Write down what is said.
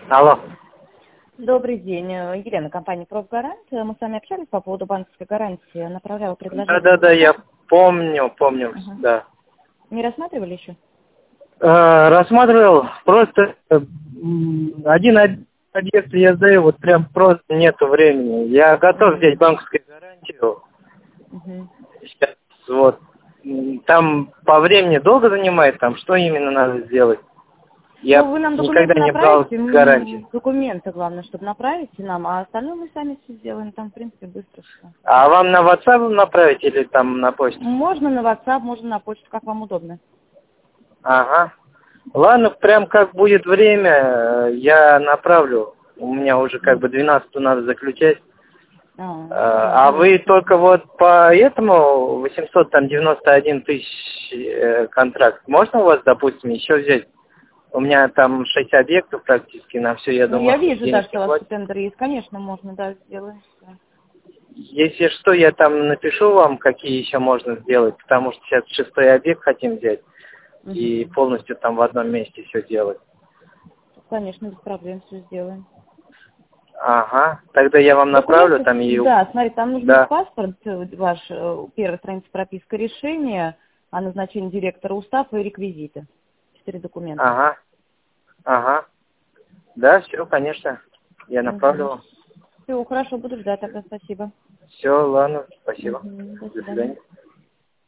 Алло. Добрый день. Елена, компания «Профгарант». Мы с вами общались по поводу банковской гарантии. Направляла предложение. Да, я помню, Ага. да. Не рассматривали еще? Рассматривал, просто один объект я сдаю, вот прям просто нету времени. Я готов взять банковскую гарантию. Угу. Сейчас вот. Там по времени долго занимает, там что именно надо сделать? Я Ну, вы нам никогда документы не брал направите, гарантию. документы, главное, чтобы направите нам, а остальное мы сами все сделаем. Там, в принципе, быстро все. А вам на WhatsApp направить или там на почту? Можно на WhatsApp, можно на почту, как вам удобно. Ага. Ладно, прям как будет время, я направлю. У меня уже как бы 12 надо заключать. Да, А вы давайте. только вот по этому 891 тысяч контракт. Можно у вас, допустим, еще взять? У меня там 6 объектов практически, на все, я Ну, я думаю, вижу, да, денег что не у вас хватит. тендер есть. Конечно, можно, да, сделаем. Да. Если что, я там напишу вам, какие еще можно сделать, потому что сейчас 6-й объект хотим взять и Мгм. полностью там в одном месте все делать. Конечно, без проблем все сделаем. Ага, тогда я вам направлю Документы, там и... да, смотри, там нужно Да, паспорт ваш, первая страница прописка решения о назначении директора устава и реквизиты. 4 документа. ага. Да, все, конечно, я направлю Угу. вам. Все, хорошо, буду ждать тогда, спасибо. Все, ладно, спасибо. Угу. До До свидания. свидания.